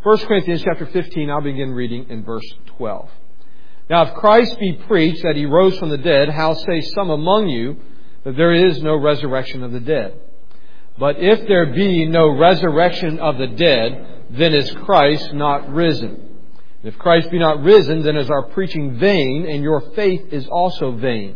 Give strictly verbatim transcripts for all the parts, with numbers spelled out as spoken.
First Corinthians chapter fifteen, I'll begin reading in verse twelve. Now if Christ be preached that He rose from the dead, how say some among you that there is no resurrection of the dead? But if there be no resurrection of the dead, then is Christ not risen? If Christ be not risen, then is our preaching vain, and your faith is also vain.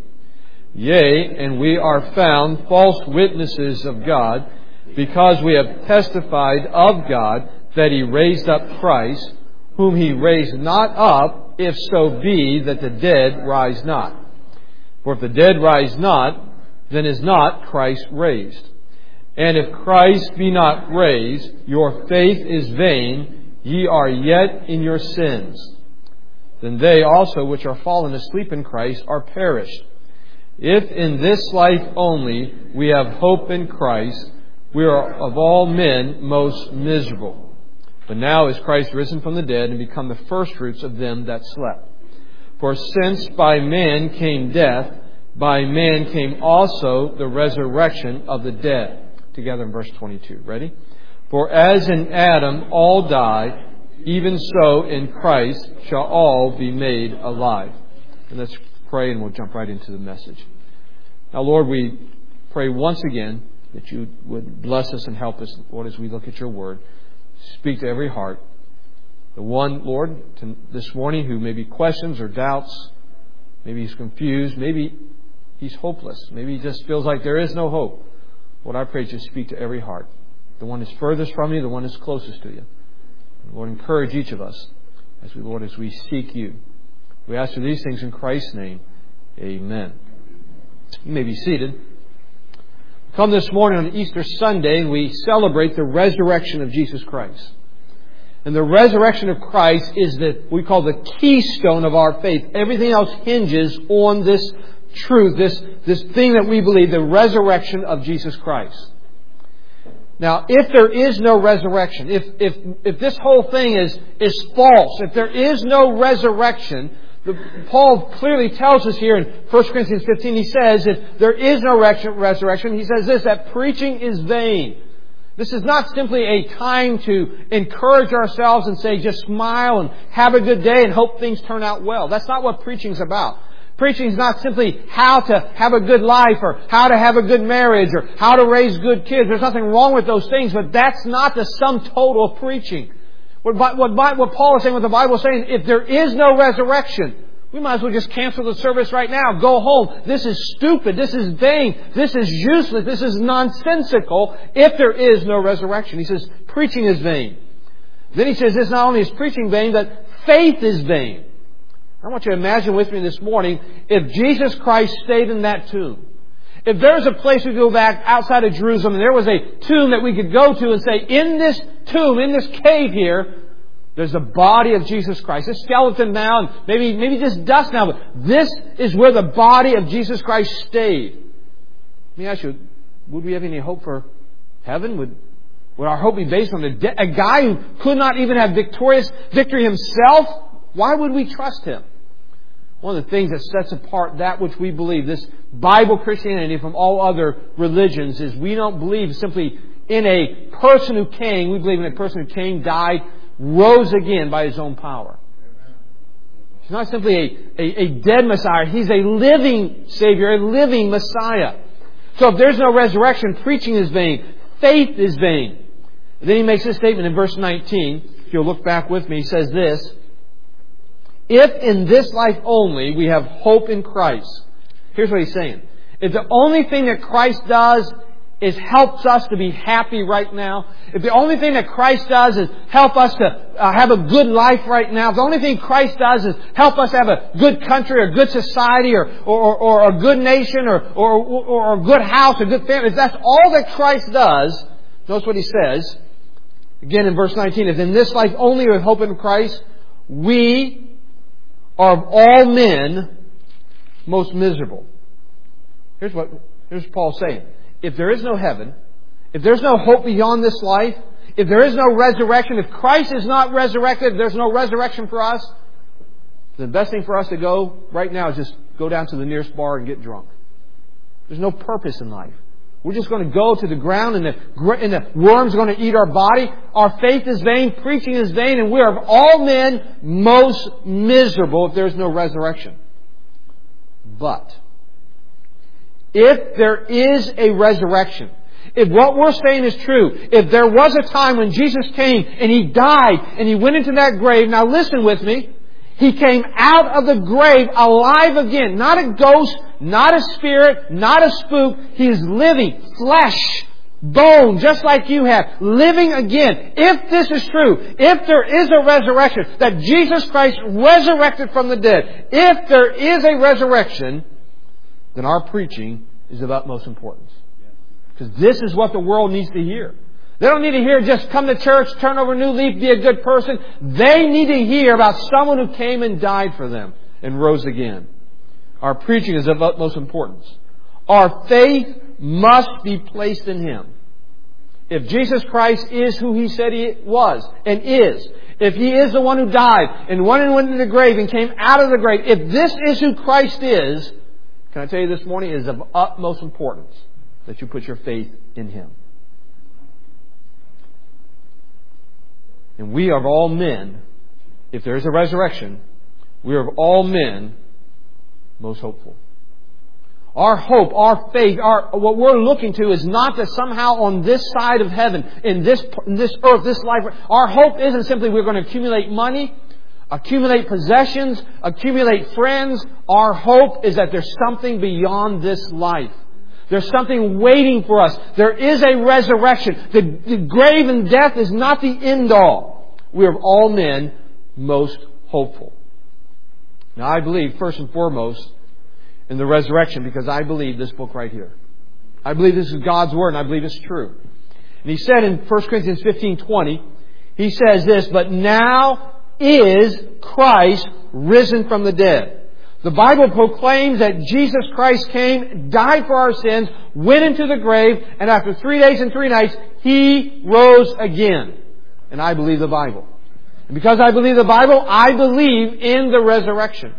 Yea, and we are found false witnesses of God, because we have testified of God that He raised up Christ, whom He raised not up, if so be that the dead rise not. For if the dead rise not, then is not Christ raised. And if Christ be not raised, your faith is vain, ye are yet in your sins. Then they also which are fallen asleep in Christ are perished. If in this life only we have hope in Christ, we are of all men most miserable. But now is Christ risen from the dead and become the firstfruits of them that slept. For since by man came death, by man came also the resurrection of the dead. Together in verse twenty-two. Ready? For as in Adam all die, even so in Christ shall all be made alive. And let's pray and we'll jump right into the message. Now, Lord, we pray once again that You would bless us and help us, Lord, as we look at Your Word. Speak to every heart. The one, Lord, to this morning who maybe questions or doubts, maybe he's confused, maybe he's hopeless, maybe he just feels like there is no hope. Lord, I pray that You speak to every heart. The one that's furthest from You, the one that's closest to You. Lord, encourage each of us as we, Lord, as we seek You. We ask for these things in Christ's name. Amen. You may be seated. Come this morning on Easter Sunday and we celebrate the resurrection of Jesus Christ. And the resurrection of Christ is the we call the keystone of our faith. Everything else hinges on this truth, this, this thing that we believe, the resurrection of Jesus Christ. Now, if there is no resurrection, if if if this whole thing is is false, if there is no resurrection, the, Paul clearly tells us here in First Corinthians fifteen, he says, if there is no resurrection, he says this, that preaching is vain. This is not simply a time to encourage ourselves and say, just smile and have a good day and hope things turn out well. That's not what preaching is about. Preaching is not simply how to have a good life or how to have a good marriage or how to raise good kids. There's nothing wrong with those things, but that's not the sum total of preaching. What, what, what Paul is saying, what the Bible is saying, if there is no resurrection, we might as well just cancel the service right now. Go home. This is stupid. This is vain. This is useless. This is nonsensical if there is no resurrection. He says preaching is vain. Then he says this, not only is preaching vain, but faith is vain. I want you to imagine with me this morning if Jesus Christ stayed in that tomb. If there was a place we could go back outside of Jerusalem and there was a tomb that we could go to and say, in this tomb, in this cave here, there's the body of Jesus Christ. A skeleton now, and maybe, maybe just dust now, but this is where the body of Jesus Christ stayed. Let me ask you, would we have any hope for heaven? Would, would our hope be based on a, de- a guy who could not even have victorious victory himself? Why would we trust him? One of the things that sets apart that which we believe, this Bible Christianity, from all other religions, is we don't believe simply in a person who came. We believe in a person who came, died, rose again by His own power. He's not simply a, a, a dead Messiah. He's a living Savior, a living Messiah. So if there's no resurrection, preaching is vain. Faith is vain. And then he makes this statement in verse nineteen. If you'll look back with me, he says this. If in this life only we have hope in Christ. Here's what he's saying. If the only thing that Christ does is helps us to be happy right now, if the only thing that Christ does is help us to uh, have a good life right now, if the only thing Christ does is help us have a good country or good society or, or, or a good nation or, or, or a good house, a good family, if that's all that Christ does, notice what he says, again in verse nineteen, if in this life only we have hope in Christ, we are of all men most miserable. Here's what here's Paul saying. If there is no heaven, if there's no hope beyond this life, if there is no resurrection, if Christ is not resurrected, if there's no resurrection for us, the best thing for us to go right now is just go down to the nearest bar and get drunk. There's no purpose in life. We're just going to go to the ground and the, and the worms are going to eat our body. Our faith is vain, preaching is vain, and we are of all men most miserable if there is no resurrection. But if there is a resurrection, if what we're saying is true, if there was a time when Jesus came and He died and He went into that grave, now listen with me, He came out of the grave alive again. Not a ghost, not a spirit, not a spook. He is living, flesh, bone, just like you have, living again. If this is true, if there is a resurrection, that Jesus Christ resurrected from the dead, if there is a resurrection, then our preaching is of utmost importance. Because this is what the world needs to hear. They don't need to hear just come to church, turn over a new leaf, be a good person. They need to hear about someone who came and died for them and rose again. Our preaching is of utmost importance. Our faith must be placed in Him. If Jesus Christ is who He said He was and is, if He is the one who died and one who went into the grave and came out of the grave, if this is who Christ is, can I tell you this morning, it is of utmost importance that you put your faith in Him. And we are of all men, if there is a resurrection, we are of all men most hopeful. Our hope, our faith, our what we're looking to is not that somehow on this side of heaven, in this in this earth, this life, our hope isn't simply we're going to accumulate money, accumulate possessions, accumulate friends. Our hope is that there's something beyond this life. There's something waiting for us. There is a resurrection. The, the grave and death is not the end all. We are of all men most hopeful. Now I believe first and foremost in the resurrection because I believe this book right here. I believe this is God's Word and I believe it's true. And He said in First Corinthians fifteen twenty, He says this, "But now is Christ risen from the dead." The Bible proclaims that Jesus Christ came, died for our sins, went into the grave, and after three days and three nights, He rose again. And I believe the Bible. And because I believe the Bible, I believe in the resurrection.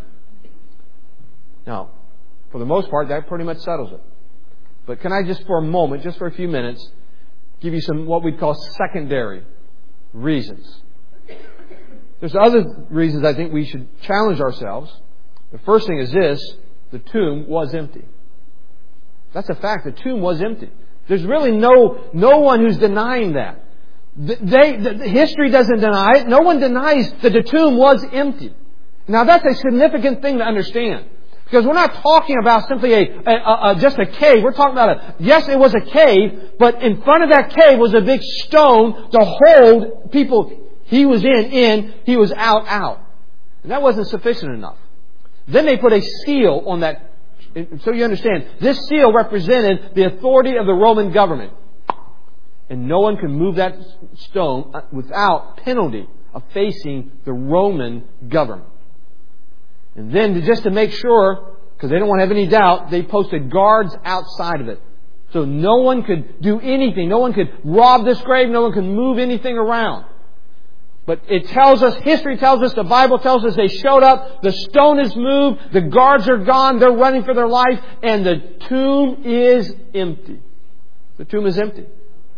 Now, for the most part, that pretty much settles it. But can I just for a moment, just for a few minutes, give you some what we'd call secondary reasons. There's other reasons I think we should challenge ourselves. The first thing is this, the tomb was empty. That's a fact. The tomb was empty. There's really no no one who's denying that. They, the, history doesn't deny it. No one denies that the tomb was empty. Now that's a significant thing to understand. Because we're not talking about simply a, a, a, a just a cave. We're talking about a, yes, it was a cave, but in front of that cave was a big stone to hold people. He was in, in, he was out, out. And that wasn't sufficient enough. Then they put a seal on that. So you understand, this seal represented the authority of the Roman government. And no one could move that stone without penalty of facing the Roman government. And then to, just to make sure, because they don't want to have any doubt, they posted guards outside of it. So no one could do anything. No one could rob this grave. No one could move anything around. But it tells us, history tells us, the Bible tells us they showed up, the stone is moved, the guards are gone, they're running for their life, and the tomb is empty. The tomb is empty.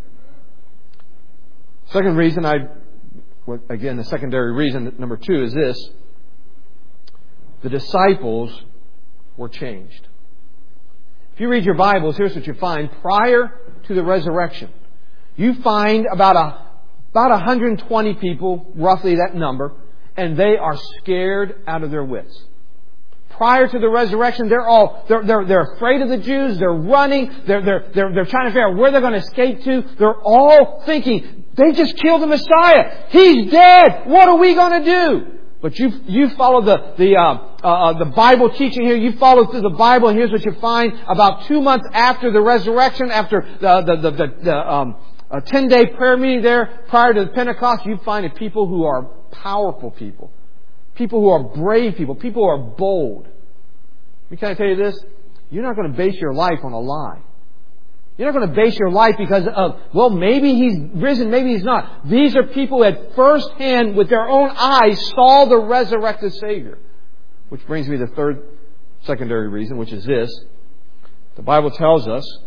Second reason I, again, the secondary reason, number two, is this. The disciples were changed. If you read your Bibles, here's what you find. Prior to the resurrection, you find about a About one hundred twenty people, roughly that number, and they are scared out of their wits. Prior to the resurrection, they're all they're they're, they're afraid of the Jews. They're running. They're they're they're they're trying to figure out where they're going to escape to. They're all thinking they just killed the Messiah. He's dead. What are we going to do? But you you follow the the uh, uh, the Bible teaching here. You follow through the Bible, and here's what you find: about two months after the resurrection, after the the the, the, the um. a ten-day prayer meeting there prior to the Pentecost, you find a people who are powerful people. People who are brave people. People who are bold. Can I tell you this? You're not going to base your life on a lie. You're not going to base your life because of, well, maybe he's risen, maybe he's not. These are people who at first hand, with their own eyes, saw the resurrected Savior. Which brings me to the third secondary reason, which is this. The Bible tells us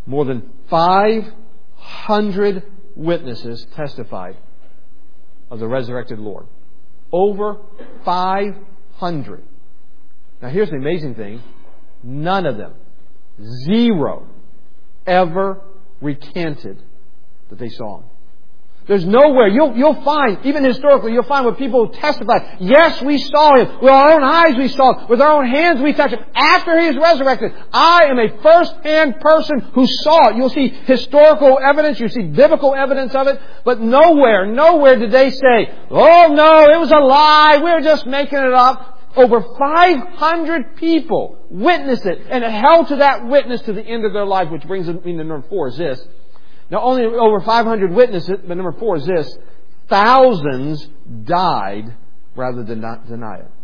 More than five hundred witnesses testified of the resurrected Lord. Over five hundred. Now here's the amazing thing. None of them, zero, ever recanted that they saw Him. There's nowhere, you'll, you'll find, even historically, you'll find where people testify, yes, we saw Him. With our own eyes we saw Him. With our own hands we touched Him. After He is resurrected, I am a first-hand person who saw it. You'll see historical evidence, you see biblical evidence of it, but nowhere, nowhere did they say, oh no, it was a lie, we were just making it up. Over five hundred people witnessed it and held to that witness to the end of their life, which brings me to number four is this. Not only over five hundred witnessed it, but number four is this. Thousands died rather than not deny it.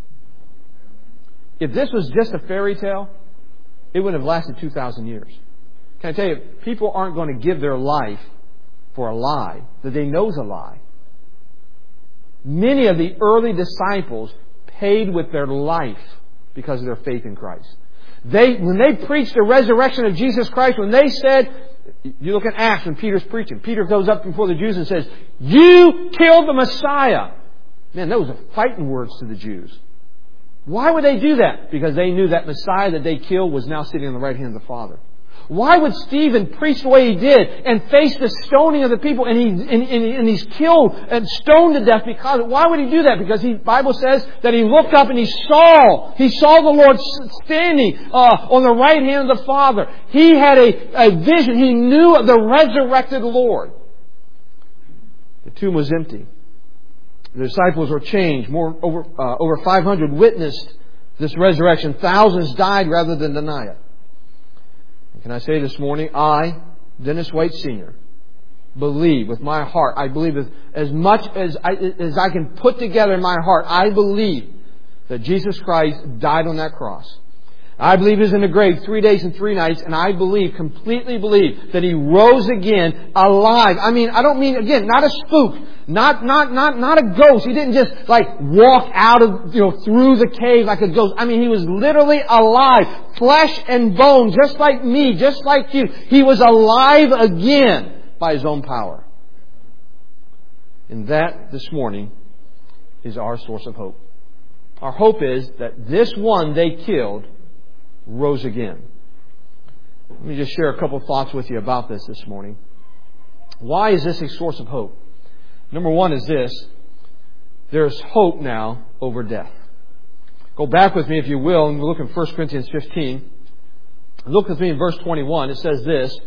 If this was just a fairy tale, it would have lasted two thousand years. Can I tell you, people aren't going to give their life for a lie that they know is a lie. Many of the early disciples paid with their life because of their faith in Christ. They, when they preached the resurrection of Jesus Christ, when they said, you look at Acts when Peter's preaching. Peter goes up before the Jews and says, you killed the Messiah. Man, those are fighting words to the Jews. Why would they do that? Because they knew that Messiah that they killed was now sitting on the right hand of the Father. Why would Stephen preach the way he did and face the stoning of the people and, he, and, and, and he's killed and stoned to death because of, why would he do that? Because the Bible says that he looked up and he saw, he saw the Lord standing uh, on the right hand of the Father. He had a, a vision. He knew of the resurrected Lord. The tomb was empty. The disciples were changed. More over, uh, over five hundred witnessed this resurrection. Thousands died rather than deny it. Can I say this morning, I, Dennis White Senior, believe with my heart, I believe as, as much as I, as I can put together in my heart, I believe that Jesus Christ died on that cross. I believe He was in the grave three days and three nights, and I believe, completely believe, that He rose again alive. I mean, I don't mean, again, not a spook, not, not, not, not a ghost. He didn't just, like, walk out of, you know, through the cave like a ghost. I mean, He was literally alive, flesh and bone, just like me, just like you. He was alive again by His own power. And that, this morning, is our source of hope. Our hope is that this one they killed rose again. Let me just share a couple of thoughts with you about this this morning. Why is this a source of hope? Number one is this. There's hope now over death. Go back with me, if you will, and look in First Corinthians fifteen. Look with me in verse twenty-one. It says this.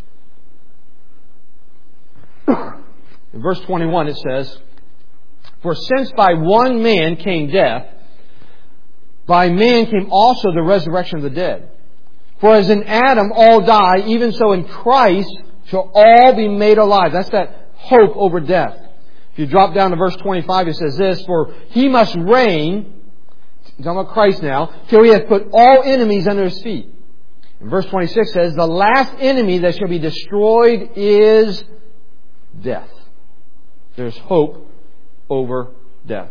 In verse twenty-one it says, for since by one man came death, by man came also the resurrection of the dead. For as in Adam all die, even so in Christ shall all be made alive. That's that hope over death. If you drop down to verse twenty-five, it says this, for He must reign, talking about Christ now, till He hath put all enemies under His feet. And verse twenty-six says, the last enemy that shall be destroyed is death. There's hope over death.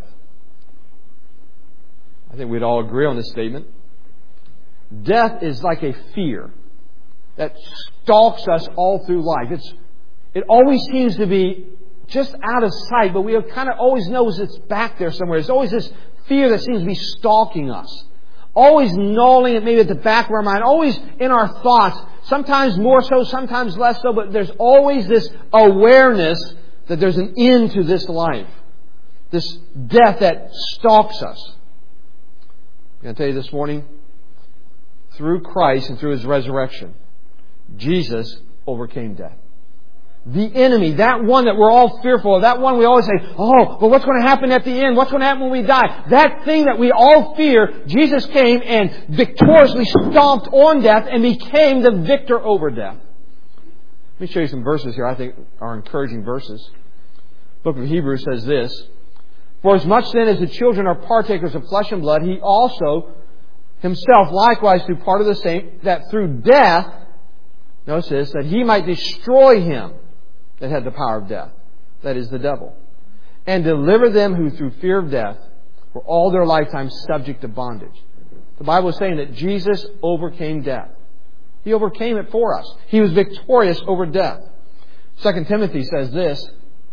I think we'd all agree on this statement. Death is like a fear that stalks us all through life. It's, it always seems to be just out of sight, but we kind of always know it's back there somewhere. There's always this fear that seems to be stalking us. Always gnawing it maybe at the back of our mind. Always in our thoughts. Sometimes more so, sometimes less so, but there's always this awareness that there's an end to this life. This death that stalks us. I'm going to tell you this morning, through Christ and through His resurrection, Jesus overcame death. The enemy, that one that we're all fearful of, that one we always say, oh, but what's going to happen at the end? What's going to happen when we die? That thing that we all fear, Jesus came and victoriously stomped on death and became the victor over death. Let me show you some verses here I think are encouraging verses. The book of Hebrews says this, for as much then as the children are partakers of flesh and blood, He also Himself likewise through part of the same, that through death, notice this, that He might destroy him that had the power of death, that is the devil, and deliver them who through fear of death were all their lifetime subject to bondage. The Bible is saying that Jesus overcame death. He overcame it for us. He was victorious over death. Second Timothy says this,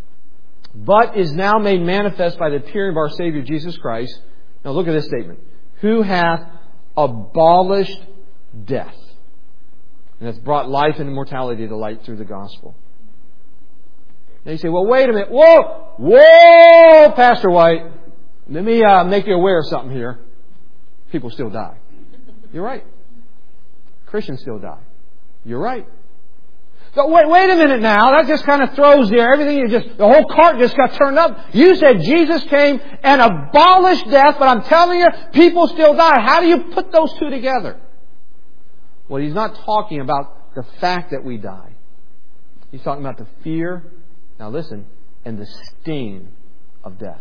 but is now made manifest by the appearing of our Savior Jesus Christ. Now look at this statement. Who hath abolished death, and hath brought life and immortality to light through the gospel. Now you say, well, wait a minute. Whoa! Whoa, Pastor White. Let me uh, make you aware of something here. People still die. You're right. Christians still die. You're right. So wait, wait a minute now. That just kind of throws there everything. You just the whole cart just got turned up. You said Jesus came and abolished death, but I'm telling you, people still die. How do you put those two together? Well, he's not talking about the fact that we die. He's talking about the fear. Now listen, and the sting of death.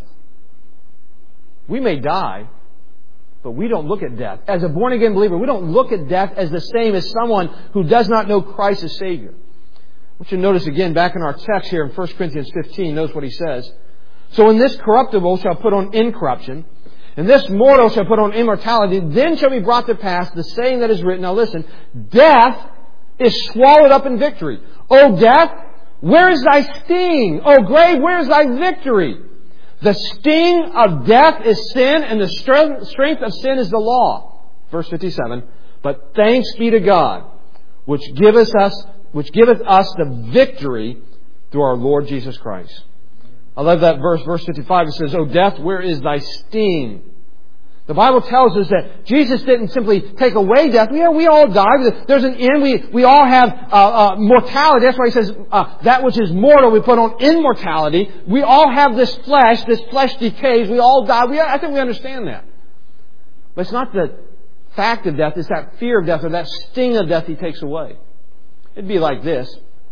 We may die, but we don't look at death. As a born-again believer, we don't look at death as the same as someone who does not know Christ as Savior. I want you to notice again, back in our text here in First Corinthians fifteen, notice what he says. So when this corruptible shall put on incorruption, and this mortal shall put on immortality, then shall be brought to pass the saying that is written. Now listen, death is swallowed up in victory. O death, where is thy sting? O grave, where is thy victory? The sting of death is sin, and the strength of sin is the law. Verse fifty-seven. But thanks be to God, which giveth us, which giveth us the victory through our Lord Jesus Christ. I love that verse, verse fifty-five. It says, O death, where is thy sting? The Bible tells us that Jesus didn't simply take away death. Yeah, we all die. There's an end. We, we all have uh, uh, mortality. That's why he says, uh, that which is mortal, we put on immortality. We all have this flesh. This flesh decays. We all die. We, I think we understand that. But it's not the fact of death. It's that fear of death or that sting of death he takes away. It'd be like this.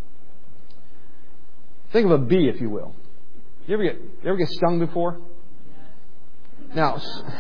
Think of a bee, if you will. You ever get, you ever get stung before? Now,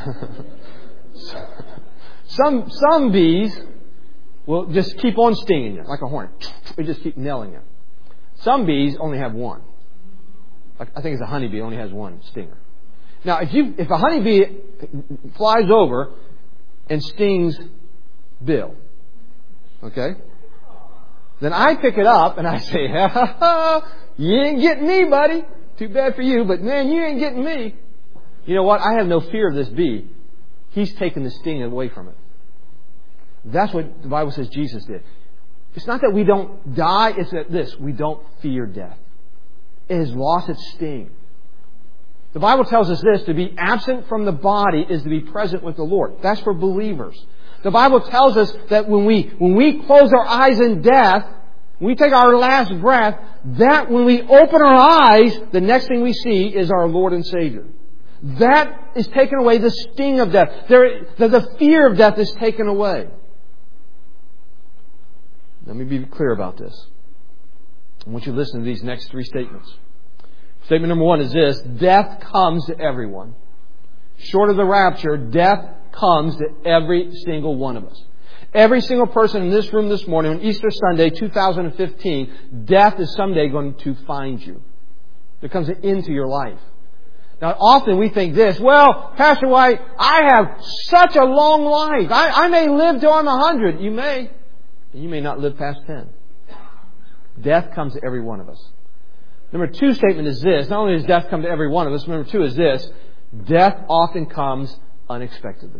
some some bees will just keep on stinging you like a hornet. They just keep nailing you. Some bees only have one. I think it's a honeybee only has one stinger. Now, if you if a honeybee flies over and stings Bill, okay, then I pick it up and I say, ha ha ha, you ain't getting me, buddy. Too bad for you, but man, you ain't getting me. You know what? I have no fear of this bee. He's taken the sting away from it. That's what the Bible says Jesus did. It's not that we don't die. It's that this. We don't fear death. It has lost its sting. The Bible tells us this. To be absent from the body is to be present with the Lord. That's for believers. The Bible tells us that when we, when we close our eyes in death, when we take our last breath, that when we open our eyes, the next thing we see is our Lord and Savior. That is taken away. The sting of death. There, the, the fear of death is taken away. Let me be clear about this. I want you to listen to these next three statements. Statement number one is this. Death comes to everyone. Short of the rapture, death comes to every single one of us. Every single person in this room this morning on Easter Sunday two thousand fifteen, death is someday going to find you. There comes an end to your life. Now, often we think this, well, Pastor White, I have such a long life. I, I may live till I'm a hundred. You may. And you may not live past ten. Death comes to every one of us. Number two statement is this. Not only does death come to every one of us, number two is this. Death often comes unexpectedly.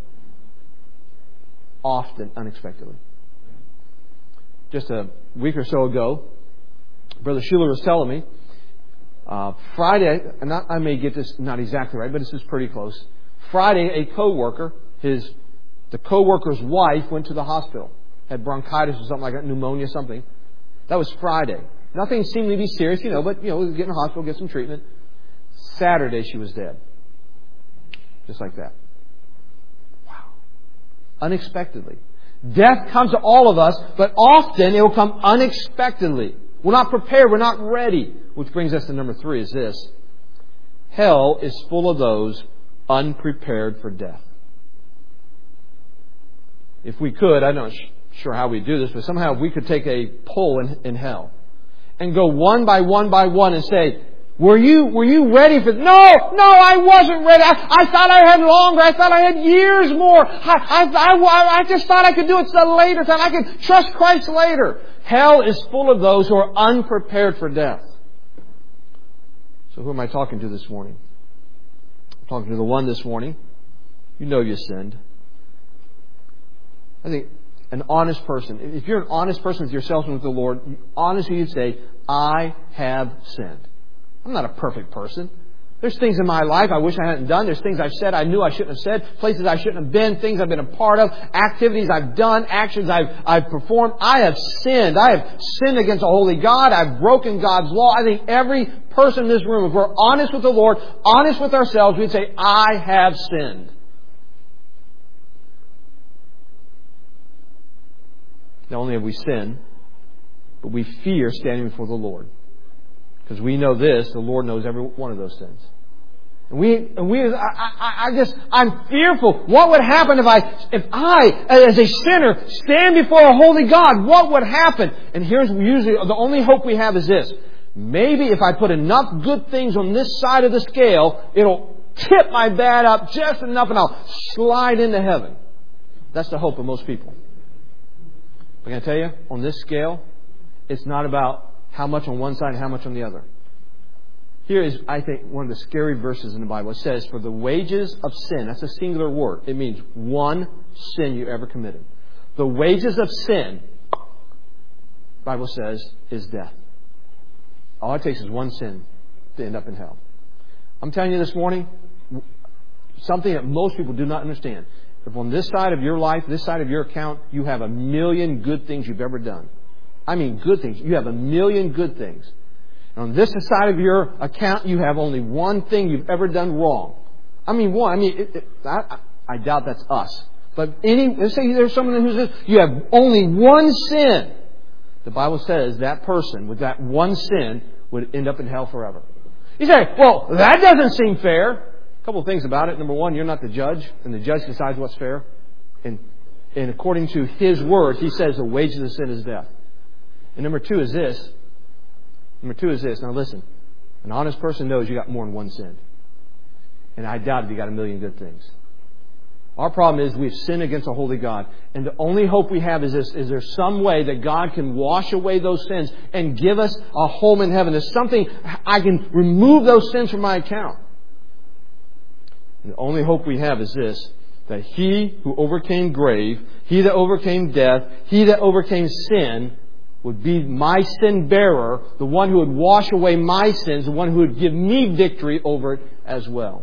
Often unexpectedly. Just a week or so ago, Brother Schuler was telling me, Uh, Friday, and not, I may get this not exactly right, but this is pretty close. Friday, a coworker, his the coworker's wife went to the hospital, had bronchitis or something like that, pneumonia, something. That was Friday. Nothing seemed to be serious, you know, but you know, get in the hospital, get some treatment. Saturday, she was dead, just like that. Wow, unexpectedly, death comes to all of us, but often it will come unexpectedly. We're not prepared. We're not ready. Which brings us to number three is this. Hell is full of those unprepared for death. If we could, I'm not sure how we do this, but somehow we could take a poll in, in hell and go one by one by one and say, Were you, were you ready for, no, no, I wasn't ready. I, I thought I had longer. I thought I had years more. I, I, I, I just thought I could do it some later time. I could trust Christ later. Hell is full of those who are unprepared for death. So who am I talking to this morning? I'm talking to the one this morning. You know you sinned. I think an honest person, if you're an honest person with yourself and with the Lord, honestly you'd say, I have sinned. I'm not a perfect person. There's things in my life I wish I hadn't done. There's things I've said I knew I shouldn't have said. Places I shouldn't have been. Things I've been a part of. Activities I've done. Actions I've, I've performed. I have sinned. I have sinned against a holy God. I've broken God's law. I think every person in this room, if we're honest with the Lord, honest with ourselves, we'd say, I have sinned. Not only have we sinned, but we fear standing before the Lord. Because we know this, the Lord knows every one of those sins. And we, and we, I, I, I just, I'm fearful. What would happen if I, if I, as a sinner, stand before a holy God? What would happen? And here's usually, the only hope we have is this. Maybe if I put enough good things on this side of the scale, it'll tip my bad up just enough and I'll slide into heaven. That's the hope of most people. But can I tell you, on this scale, it's not about how much on one side and how much on the other. Here is, I think, one of the scary verses in the Bible. It says, for the wages of sin, that's a singular word. It means one sin you ever committed. The wages of sin, the Bible says, is death. All it takes is one sin to end up in hell. I'm telling you this morning, something that most people do not understand. If on this side of your life, this side of your account, you have a million good things you've ever done. I mean good things. You have a million good things. And on this side of your account, you have only one thing you've ever done wrong. I mean one. I mean, it, it, I, I doubt that's us. But any, let's say there's someone who says, you have only one sin. The Bible says that person with that one sin would end up in hell forever. You say, well, that doesn't seem fair. A couple of things about it. Number one, you're not the judge, and the judge decides what's fair. And, and according to His Word, He says the wages of sin is death. And number two is this. Number two is this. Now listen. An honest person knows you got more than one sin. And I doubt if you got a million good things. Our problem is we've sinned against a holy God. And the only hope we have is this. Is there some way that God can wash away those sins and give us a home in heaven? There's something I can remove those sins from my account. And the only hope we have is this. That He who overcame grave, He that overcame death, He that overcame sin, would be my sin bearer, the one who would wash away my sins, the one who would give me victory over it as well.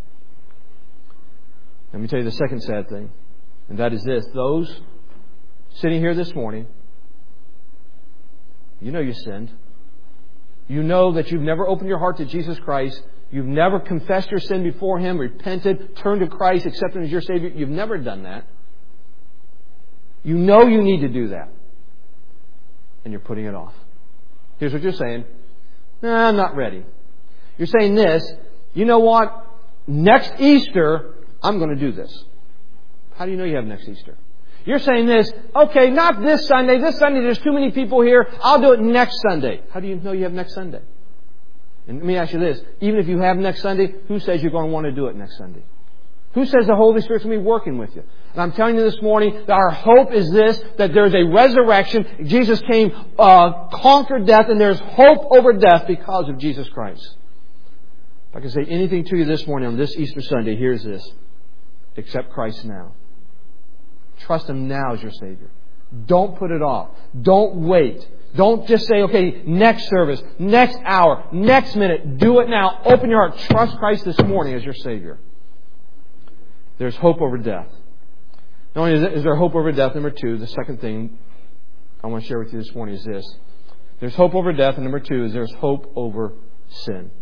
Let me tell you the second sad thing, and that is this. Those sitting here this morning, you know you sinned. You know that you've never opened your heart to Jesus Christ. You've never confessed your sin before Him, repented, turned to Christ, accepted Him as your Savior. You've never done that. You know you need to do that. And you're putting it off. Here's what you're saying. Nah, I'm not ready. You're saying this. You know what? Next Easter, I'm going to do this. How do you know you have next Easter? You're saying this. Okay, not this Sunday. This Sunday there's too many people here. I'll do it next Sunday. How do you know you have next Sunday? And let me ask you this. Even if you have next Sunday, who says you're going to want to do it next Sunday? Who says the Holy Spirit's going to be working with you? And I'm telling you this morning that our hope is this, that there's a resurrection. Jesus came, uh, conquered death, and there's hope over death because of Jesus Christ. If I can say anything to you this morning on this Easter Sunday, here's this. Accept Christ now. Trust Him now as your Savior. Don't put it off. Don't wait. Don't just say, okay, next service, next hour, next minute. Do it now. Open your heart. Trust Christ this morning as your Savior. There's hope over death. Not only is there hope over death, number two, the second thing I want to share with you this morning is this. There's hope over death, and number two is there's hope over sin.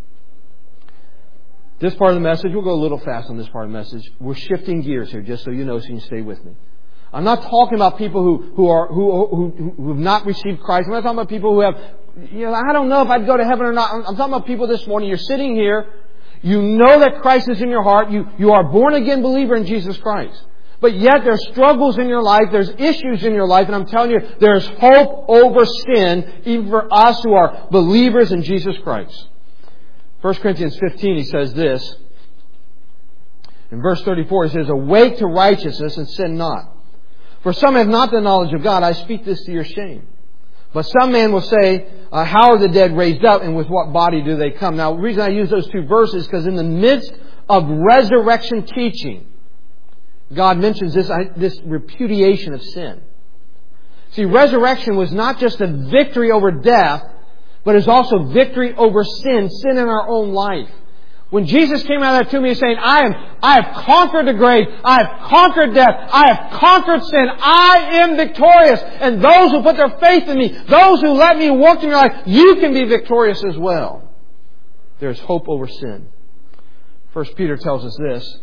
This part of the message, we'll go a little fast on this part of the message. We're shifting gears here, just so you know, so you can stay with me. I'm not talking about people who, who are who, who who have not received Christ. I'm not talking about people who have, you know, I don't know if I'd go to heaven or not. I'm, I'm talking about people this morning. You're sitting here. You know that Christ is in your heart. You, you are a born-again believer in Jesus Christ. But yet there's struggles in your life. There's issues in your life. And I'm telling you, there's hope over sin, even for us who are believers in Jesus Christ. First Corinthians fifteen, he says this. In verse thirty-four, he says, "Awake to righteousness and sin not. For some have not the knowledge of God. I speak this to your shame. But some man will say, uh, how are the dead raised up, and with what body do they come?" Now, the reason I use those two verses is because in the midst of resurrection teaching, God mentions this, this repudiation of sin. See, resurrection was not just a victory over death, but it's also victory over sin, sin in our own life. When Jesus came out of that tomb, He was saying, I am, I have conquered the grave. I have conquered death. I have conquered sin. I am victorious. And those who put their faith in Me, those who let Me work in your life, you can be victorious as well. There's hope over sin. First Peter tells us this.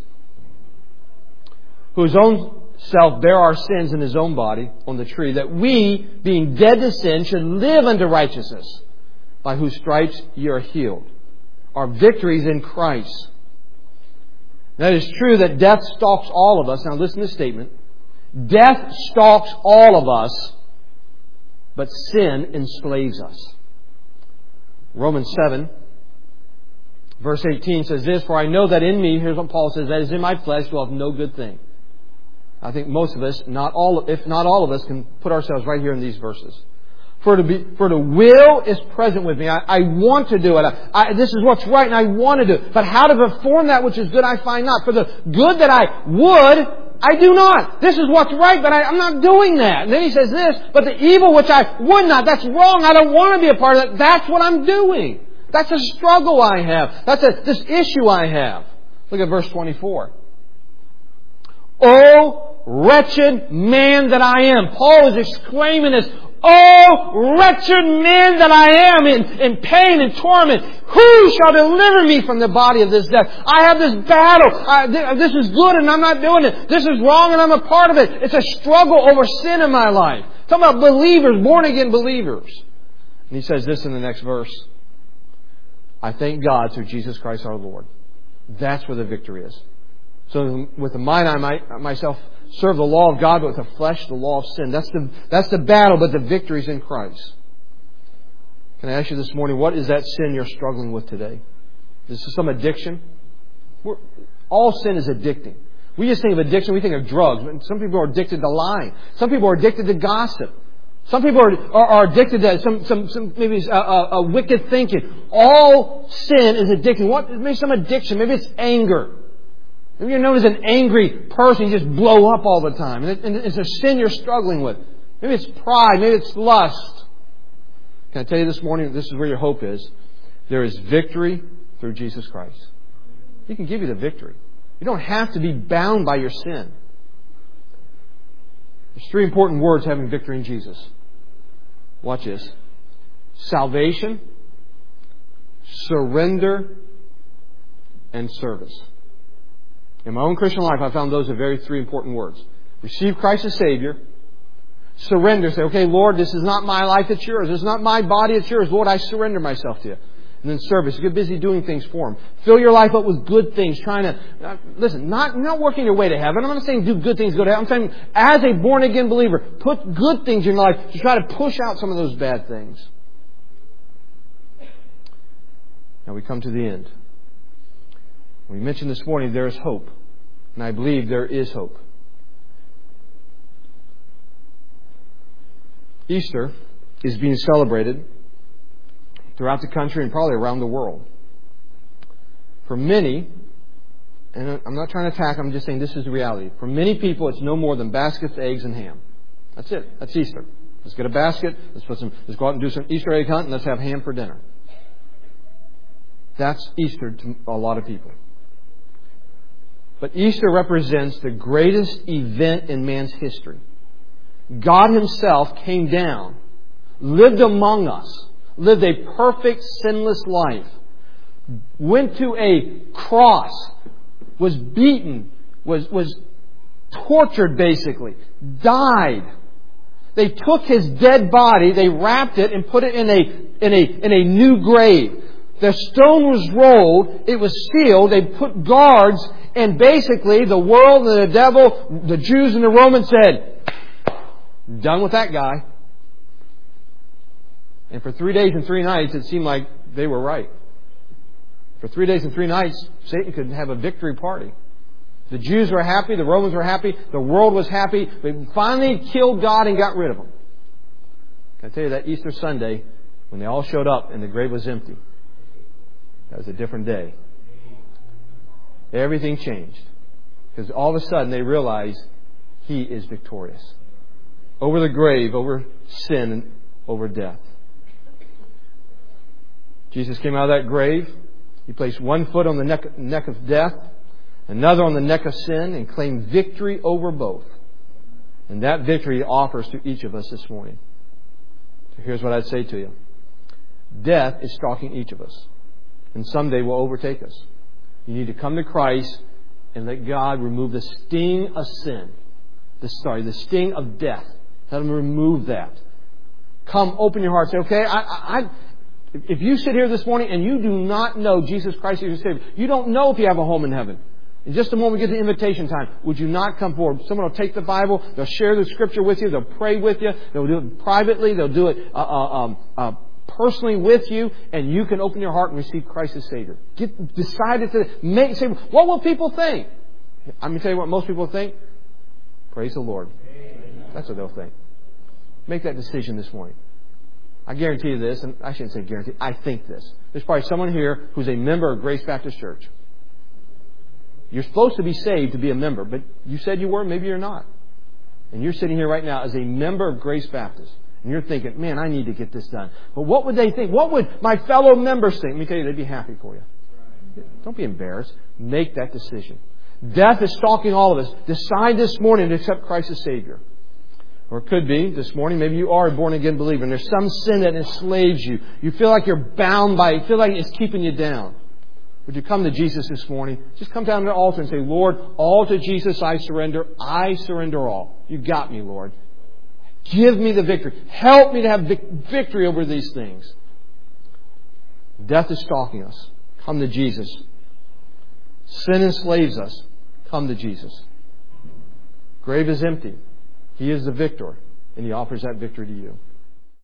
Whose own self bare our sins in His own body on the tree, that we, being dead to sin, should live unto righteousness, by whose stripes ye are healed. Our victories in Christ. Now, it is true that death stalks all of us. Now listen to this statement. Death stalks all of us, but sin enslaves us. Romans seven, verse eighteen says this, "For I know that in me," here's what Paul says, "that is in my flesh, will have no good thing." I think most of us, not all, if not all of us, can put ourselves right here in these verses. For to be, for the will is present with me. I, I want to do it. I, I, this is what's right, and I want to do it. But how to perform that which is good, I find not. For the good that I would, I do not. This is what's right, but I, I'm not doing that. And then he says this, "But the evil which I would not," that's wrong. I don't want to be a part of that. That's what I'm doing. That's a struggle I have. That's a, this issue I have. Look at verse twenty-four. "O wretched man that I am." Paul is exclaiming this. "Oh, wretched man that I am, in, in pain and torment, who shall deliver me from the body of this death?" I have this battle. I, th- this is good and I'm not doing it. This is wrong and I'm a part of it. It's a struggle over sin in my life. Talking about believers, born again believers. And he says this in the next verse. "I thank God through Jesus Christ our Lord." That's where the victory is. So with the mind I might myself serve the law of God, but with the flesh, the law of sin. That's the, that's the battle, but the victory is in Christ. Can I ask you this morning, what is that sin you're struggling with today? Is this some addiction? We're, all sin is addicting. We just think of addiction, we think of drugs. Some people are addicted to lying. Some people are addicted to gossip. Some people are, are, are addicted to some, some, some maybe a, a, a wicked thinking. All sin is addicting. What? Maybe some addiction. Maybe it's anger. Maybe you're known as an angry person. You just blow up all the time. And it's a sin you're struggling with. Maybe it's pride. Maybe it's lust. Can I tell you this morning, this is where your hope is. There is victory through Jesus Christ. He can give you the victory. You don't have to be bound by your sin. There's three important words having victory in Jesus. Watch this. Salvation, surrender, and service. In my own Christian life, I found those are very three important words. Receive Christ as Savior. Surrender. Say, okay, Lord, this is not my life, it's yours. This is not my body, it's yours. Lord, I surrender myself to you. And then service. Get busy doing things for Him. Fill your life up with good things. Trying to, uh, listen, not, not working your way to heaven. I'm not saying do good things, go to heaven. I'm saying as a born again believer, put good things in your life to try to push out some of those bad things. Now we come to the end. We mentioned this morning there is hope. And I believe there is hope. Easter is being celebrated throughout the country and probably around the world. For many, and I'm not trying to attack, I'm just saying this is the reality. For many people, it's no more than baskets, eggs, and ham. That's it. That's Easter. Let's get a basket. Let's put some. Let's go out and do some Easter egg hunt, and let's have ham for dinner. That's Easter to a lot of people. But Easter represents the greatest event in man's history. God Himself came down, lived among us, lived a perfect, sinless life, went to a cross, was beaten, was, was tortured basically, died. They took His dead body, they wrapped it and put it in a, in a, in a new grave. The stone was rolled, it was sealed, they put guards, and basically the world and the devil, the Jews and the Romans said, done with that guy. And for three days and three nights, it seemed like they were right. For three days and three nights, Satan could have a victory party. The Jews were happy. The Romans were happy. The world was happy. They finally killed God and got rid of Him. Can I tell you that Easter Sunday, when they all showed up and the grave was empty, that was a different day. Everything changed. Because all of a sudden they realized He is victorious. Over the grave, over sin, and over death. Jesus came out of that grave. He placed one foot on the neck, neck of death, another on the neck of sin, and claimed victory over both. And that victory He offers to each of us this morning. So here's what I'd say to you. Death is stalking each of us. And someday will overtake us. You need to come to Christ and let God remove the sting of sin. The, sorry, the sting of death. Let Him remove that. Come, open your heart. Say, okay, I, I, I, if you sit here this morning and you do not know Jesus Christ as your Savior, you don't know if you have a home in heaven. In just a moment, we get to invitation time. Would you not come forward? Someone will take the Bible. They'll share the Scripture with you. They'll pray with you. They'll do it privately. They'll do it uh, uh, um, uh, personally with you. And you can open your heart and receive Christ as Savior. Get decided to make. Say, what will people think? I'm going to tell you what most people think. Praise the Lord. That's what they'll think. Make that decision this morning. I guarantee you this, and I shouldn't say guarantee. I think this. There's probably someone here who's a member of Grace Baptist Church. You're supposed to be saved to be a member, but you said you were, maybe you're not. And you're sitting here right now as a member of Grace Baptist. And you're thinking, man, I need to get this done. But what would they think? What would my fellow members think? Let me tell you, they'd be happy for you. Don't be embarrassed. Make that decision. Death is stalking all of us. Decide this morning to accept Christ as Savior. Or it could be this morning, maybe you are a born-again believer and there's some sin that enslaves you. You feel like you're bound by it. You feel like it's keeping you down. Would you come to Jesus this morning? Just come down to the altar and say, Lord, all to Jesus I surrender. I surrender all. You got me, Lord. Give me the victory. Help me to have victory over these things. Death is stalking us. Come to Jesus. Sin enslaves us. Come to Jesus. Grave is empty. He is the victor, and He offers that victory to you.